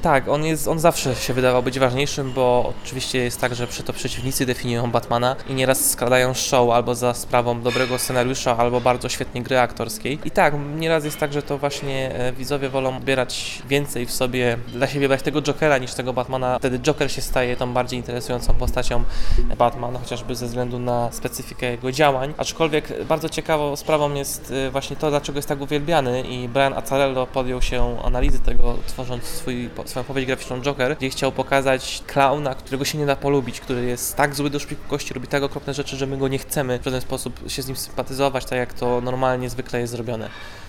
Tak, on zawsze się wydawał być ważniejszym, bo oczywiście jest tak, że to przeciwnicy definiują Batmana i nieraz skradają show albo za sprawą dobrego scenariusza, albo bardzo świetnej gry aktorskiej. I tak, nieraz jest tak, że to właśnie widzowie wolą bierać więcej w sobie, dla siebie brać tego Jokera niż tego Batmana. Wtedy Joker się staje tą bardziej interesującą postacią Batman, chociażby ze względu na specyfikę jego działań. Aczkolwiek bardzo ciekawą sprawą jest właśnie to, dlaczego jest tak uwielbiany i Brian Azzarello podjął się analizy tego, tworząc swoją powieść graficzną Joker, gdzie chciał pokazać klauna, którego się nie da polubić, który jest tak zły do szpiku kości, robi tak okropne rzeczy, że my go nie chcemy w żaden sposób się z nim sympatyzować, tak jak to normalnie zwykle jest zrobione.